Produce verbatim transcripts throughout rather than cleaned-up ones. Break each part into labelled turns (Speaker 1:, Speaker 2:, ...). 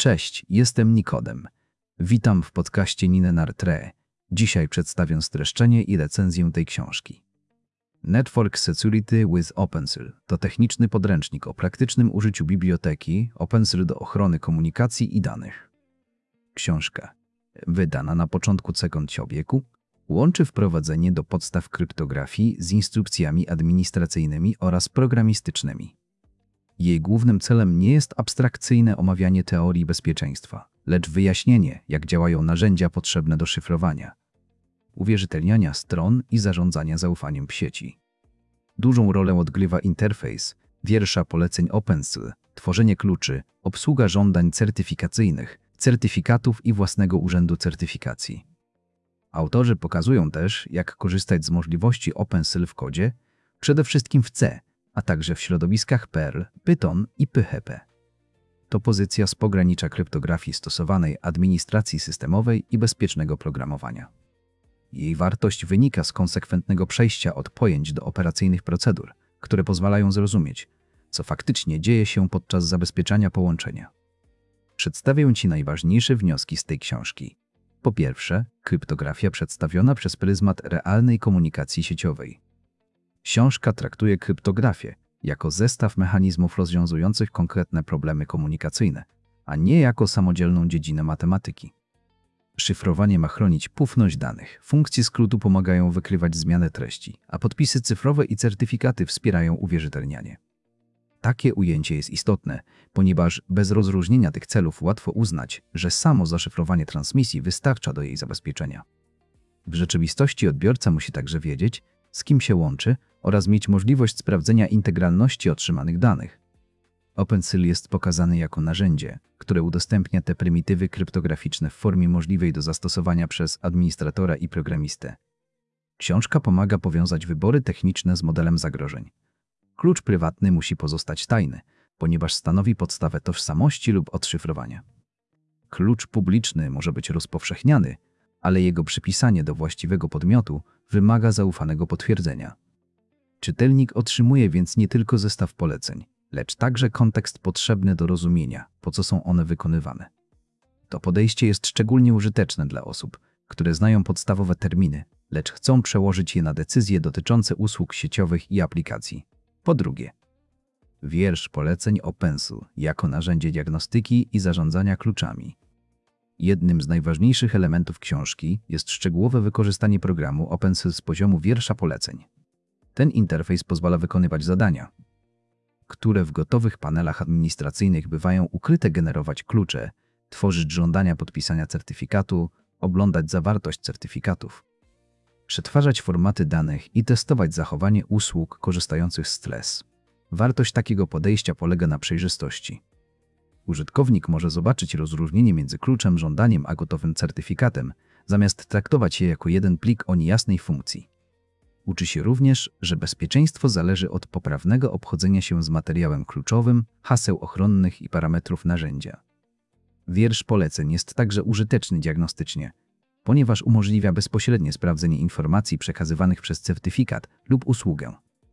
Speaker 1: Cześć, jestem Nikodem. Witam w podcaście Ninenartre. Dzisiaj przedstawię streszczenie i recenzję tej książki. Network Security with OpenSSL to techniczny podręcznik o praktycznym użyciu biblioteki OpenSSL do ochrony komunikacji i danych. Książka, wydana na początku tego wieku, łączy wprowadzenie do podstaw kryptografii z instrukcjami administracyjnymi oraz programistycznymi. Jej głównym celem nie jest abstrakcyjne omawianie teorii bezpieczeństwa, lecz wyjaśnienie, jak działają narzędzia potrzebne do szyfrowania, uwierzytelniania stron i zarządzania zaufaniem w sieci. Dużą rolę odgrywa interfejs, wiersza poleceń OpenSSL, tworzenie kluczy, obsługa żądań certyfikacyjnych, certyfikatów i własnego urzędu certyfikacji. Autorzy pokazują też, jak korzystać z możliwości OpenSSL w kodzie, przede wszystkim w C, a także w środowiskach Perl, Python i P H P. To pozycja z pogranicza kryptografii stosowanej, administracji systemowej i bezpiecznego programowania. Jej wartość wynika z konsekwentnego przejścia od pojęć do operacyjnych procedur, które pozwalają zrozumieć, co faktycznie dzieje się podczas zabezpieczania połączenia. Przedstawię Ci najważniejsze wnioski z tej książki. Po pierwsze, kryptografia przedstawiona przez pryzmat realnej komunikacji sieciowej. Książka traktuje kryptografię jako zestaw mechanizmów rozwiązujących konkretne problemy komunikacyjne, a nie jako samodzielną dziedzinę matematyki. Szyfrowanie ma chronić pufność danych, funkcje skrótu pomagają wykrywać zmianę treści, a podpisy cyfrowe i certyfikaty wspierają uwierzytelnianie. Takie ujęcie jest istotne, ponieważ bez rozróżnienia tych celów łatwo uznać, że samo zaszyfrowanie transmisji wystarcza do jej zabezpieczenia. W rzeczywistości odbiorca musi także wiedzieć, z kim się łączy oraz mieć możliwość sprawdzenia integralności otrzymanych danych. OpenSSL jest pokazany jako narzędzie, które udostępnia te prymitywy kryptograficzne w formie możliwej do zastosowania przez administratora i programistę. Książka pomaga powiązać wybory techniczne z modelem zagrożeń. Klucz prywatny musi pozostać tajny, ponieważ stanowi podstawę tożsamości lub odszyfrowania. Klucz publiczny może być rozpowszechniany, ale jego przypisanie do właściwego podmiotu wymaga zaufanego potwierdzenia. Czytelnik otrzymuje więc nie tylko zestaw poleceń, lecz także kontekst potrzebny do rozumienia, po co są one wykonywane. To podejście jest szczególnie użyteczne dla osób, które znają podstawowe terminy, lecz chcą przełożyć je na decyzje dotyczące usług sieciowych i aplikacji. Po drugie, wiersz poleceń OpenSSL jako narzędzie diagnostyki i zarządzania kluczami. Jednym z najważniejszych elementów książki jest szczegółowe wykorzystanie programu OpenSSL z poziomu wiersza poleceń. Ten interfejs pozwala wykonywać zadania, które w gotowych panelach administracyjnych bywają ukryte, generować klucze, tworzyć żądania podpisania certyfikatu, oglądać zawartość certyfikatów, przetwarzać formaty danych i testować zachowanie usług korzystających z T L S. Wartość takiego podejścia polega na przejrzystości. Użytkownik może zobaczyć rozróżnienie między kluczem żądaniem a gotowym certyfikatem, zamiast traktować je jako jeden plik o niejasnej funkcji. Uczy się również, że bezpieczeństwo zależy od poprawnego obchodzenia się z materiałem kluczowym, haseł ochronnych i parametrów narzędzia. Wiersz poleceń jest także użyteczny diagnostycznie, ponieważ umożliwia bezpośrednie sprawdzenie informacji przekazywanych przez certyfikat lub usługę.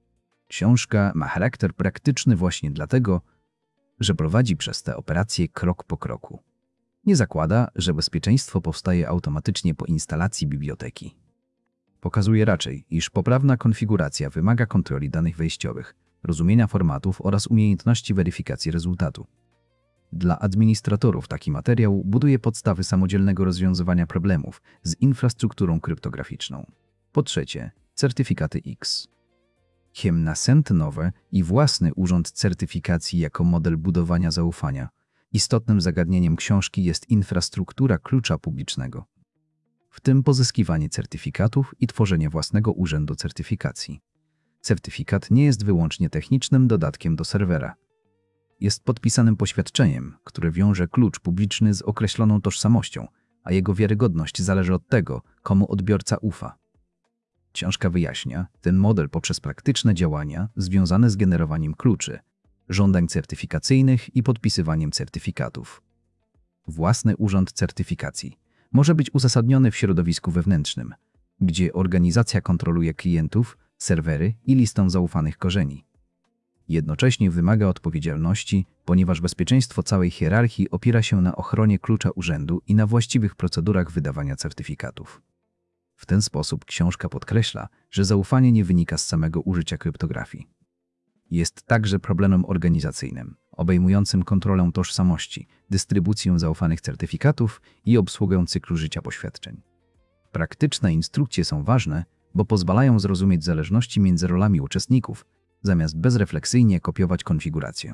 Speaker 1: Książka ma charakter praktyczny właśnie dlatego, że prowadzi przez te operacje krok po kroku. Nie zakłada, że bezpieczeństwo powstaje automatycznie po instalacji biblioteki. Pokazuje raczej, iż poprawna konfiguracja wymaga kontroli danych wejściowych, rozumienia formatów oraz umiejętności weryfikacji rezultatu. Dla administratorów taki materiał buduje podstawy samodzielnego rozwiązywania problemów z infrastrukturą kryptograficzną. Po trzecie, certyfikaty X. Chem następne nowe i własny urząd certyfikacji jako model budowania zaufania. Istotnym zagadnieniem książki jest infrastruktura klucza publicznego, w tym pozyskiwanie certyfikatów i tworzenie własnego urzędu certyfikacji. Certyfikat nie jest wyłącznie technicznym dodatkiem do serwera. Jest podpisanym poświadczeniem, które wiąże klucz publiczny z określoną tożsamością, a jego wiarygodność zależy od tego, komu odbiorca ufa. Książka wyjaśnia ten model poprzez praktyczne działania związane z generowaniem kluczy, żądań certyfikacyjnych i podpisywaniem certyfikatów. Własny urząd certyfikacji może być uzasadniony w środowisku wewnętrznym, gdzie organizacja kontroluje klientów, serwery i listę zaufanych korzeni. Jednocześnie wymaga odpowiedzialności, ponieważ bezpieczeństwo całej hierarchii opiera się na ochronie klucza urzędu i na właściwych procedurach wydawania certyfikatów. W ten sposób książka podkreśla, że zaufanie nie wynika z samego użycia kryptografii. Jest także problemem organizacyjnym, obejmującym kontrolę tożsamości, dystrybucję zaufanych certyfikatów i obsługę cyklu życia poświadczeń. Praktyczne instrukcje są ważne, bo pozwalają zrozumieć zależności między rolami uczestników, zamiast bezrefleksyjnie kopiować konfigurację.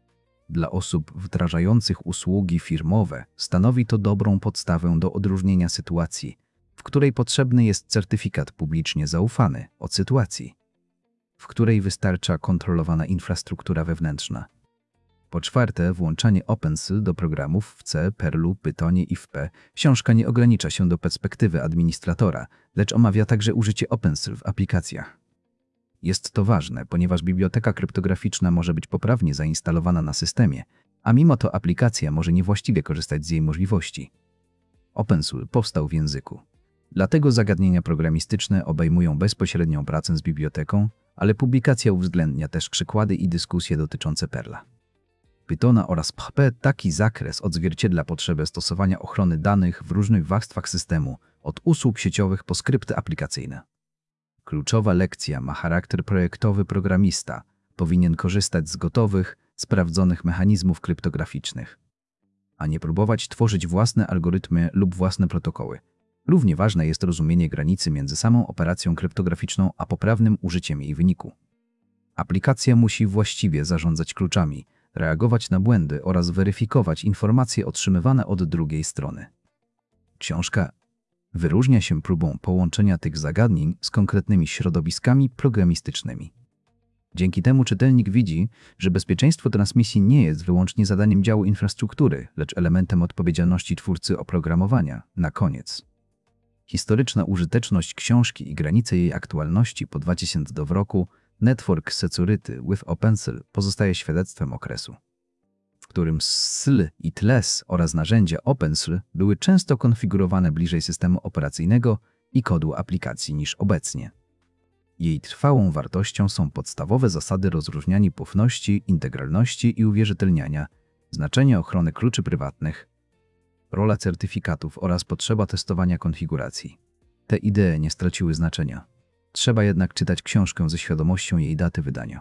Speaker 1: Dla osób wdrażających usługi firmowe stanowi to dobrą podstawę do odróżnienia sytuacji, w której potrzebny jest certyfikat publicznie zaufany, od sytuacji, w której wystarcza kontrolowana infrastruktura wewnętrzna. Po czwarte, włączanie OpenSSL do programów w C, Perlu, Pythonie i w P. Książka nie ogranicza się do perspektywy administratora, lecz omawia także użycie OpenSSL w aplikacjach. Jest to ważne, ponieważ biblioteka kryptograficzna może być poprawnie zainstalowana na systemie, a mimo to aplikacja może niewłaściwie korzystać z jej możliwości. OpenSSL powstał w języku. Dlatego zagadnienia programistyczne obejmują bezpośrednią pracę z biblioteką, ale publikacja uwzględnia też przykłady i dyskusje dotyczące Perla, Pythona oraz P H P. Taki zakres odzwierciedla potrzebę stosowania ochrony danych w różnych warstwach systemu, od usług sieciowych po skrypty aplikacyjne. Kluczowa lekcja ma charakter projektowy. Programista powinien korzystać z gotowych, sprawdzonych mechanizmów kryptograficznych, a nie próbować tworzyć własne algorytmy lub własne protokoły. Równie ważne jest rozumienie granicy między samą operacją kryptograficzną a poprawnym użyciem jej wyniku. Aplikacja musi właściwie zarządzać kluczami, reagować na błędy oraz weryfikować informacje otrzymywane od drugiej strony. Książka wyróżnia się próbą połączenia tych zagadnień z konkretnymi środowiskami programistycznymi. Dzięki temu czytelnik widzi, że bezpieczeństwo transmisji nie jest wyłącznie zadaniem działu infrastruktury, lecz elementem odpowiedzialności twórcy oprogramowania. Na koniec, historyczna użyteczność książki i granice jej aktualności po dwa tysiące roku Network Security with OpenSSL pozostaje świadectwem okresu, w którym S S L i T L S oraz narzędzia OpenSSL były często konfigurowane bliżej systemu operacyjnego i kodu aplikacji niż obecnie. Jej trwałą wartością są podstawowe zasady rozróżniania poufności, integralności i uwierzytelniania, znaczenie ochrony kluczy prywatnych, rola certyfikatów oraz potrzeba testowania konfiguracji. Te idee nie straciły znaczenia. Trzeba jednak czytać książkę ze świadomością jej daty wydania.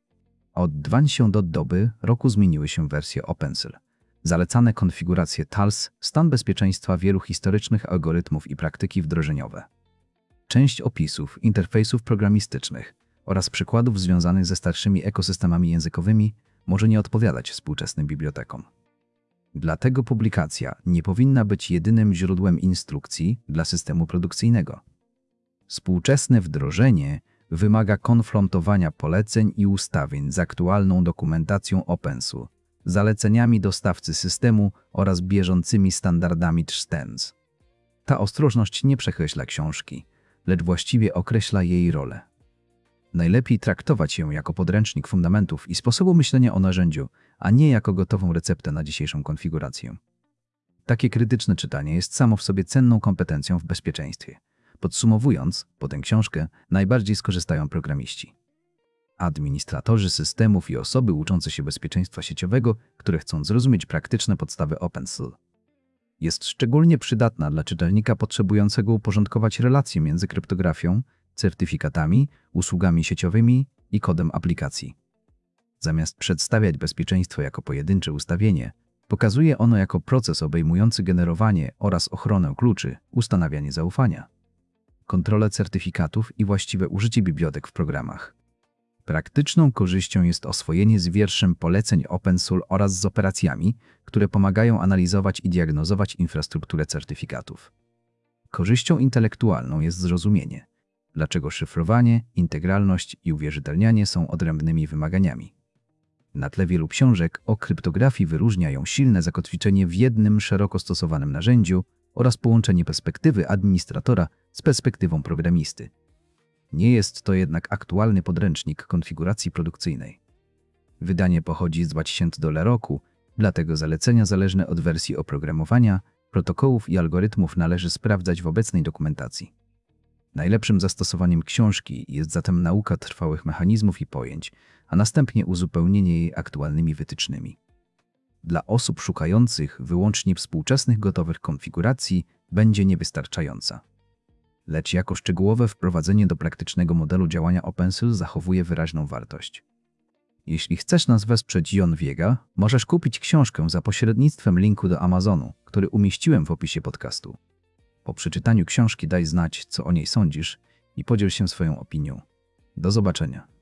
Speaker 1: Od dwa tysiące doby roku zmieniły się wersje OpenSSL, zalecane konfiguracje T A L S, stan bezpieczeństwa wielu historycznych algorytmów i praktyki wdrożeniowe. Część opisów, interfejsów programistycznych oraz przykładów związanych ze starszymi ekosystemami językowymi może nie odpowiadać współczesnym bibliotekom. Dlatego publikacja nie powinna być jedynym źródłem instrukcji dla systemu produkcyjnego. Współczesne wdrożenie wymaga konfrontowania poleceń i ustawień z aktualną dokumentacją OpenSSL, zaleceniami dostawcy systemu oraz bieżącymi standardami T S T E N S. Ta ostrożność nie przekreśla książki, lecz właściwie określa jej rolę. Najlepiej traktować ją jako podręcznik fundamentów i sposobu myślenia o narzędziu, a nie jako gotową receptę na dzisiejszą konfigurację. Takie krytyczne czytanie jest samo w sobie cenną kompetencją w bezpieczeństwie. Podsumowując, po tę książkę najbardziej skorzystają programiści, administratorzy systemów i osoby uczące się bezpieczeństwa sieciowego, które chcą zrozumieć praktyczne podstawy OpenSSL. Jest szczególnie przydatna dla czytelnika potrzebującego uporządkować relacje między kryptografią, certyfikatami, usługami sieciowymi i kodem aplikacji. Zamiast przedstawiać bezpieczeństwo jako pojedyncze ustawienie, pokazuje ono jako proces obejmujący generowanie oraz ochronę kluczy, ustanawianie zaufania, kontrolę certyfikatów i właściwe użycie bibliotek w programach. Praktyczną korzyścią jest oswojenie z wierszem poleceń OpenSSL oraz z operacjami, które pomagają analizować i diagnozować infrastrukturę certyfikatów. Korzyścią intelektualną jest zrozumienie, dlaczego szyfrowanie, integralność i uwierzytelnianie są odrębnymi wymaganiami. Na tle wielu książek o kryptografii wyróżniają silne zakotwiczenie w jednym szeroko stosowanym narzędziu oraz połączenie perspektywy administratora z perspektywą programisty. Nie jest to jednak aktualny podręcznik konfiguracji produkcyjnej. Wydanie pochodzi z dwa tysiące roku, dlatego zalecenia zależne od wersji oprogramowania, protokołów i algorytmów należy sprawdzać w obecnej dokumentacji. Najlepszym zastosowaniem książki jest zatem nauka trwałych mechanizmów i pojęć, a następnie uzupełnienie jej aktualnymi wytycznymi. Dla osób szukających wyłącznie współczesnych gotowych konfiguracji będzie niewystarczająca. Lecz jako szczegółowe wprowadzenie do praktycznego modelu działania OpenSul zachowuje wyraźną wartość. Jeśli chcesz nas wesprzeć Jon Wiega, możesz kupić książkę za pośrednictwem linku do Amazonu, który umieściłem w opisie podcastu. Po przeczytaniu książki daj znać, co o niej sądzisz i podziel się swoją opinią. Do zobaczenia.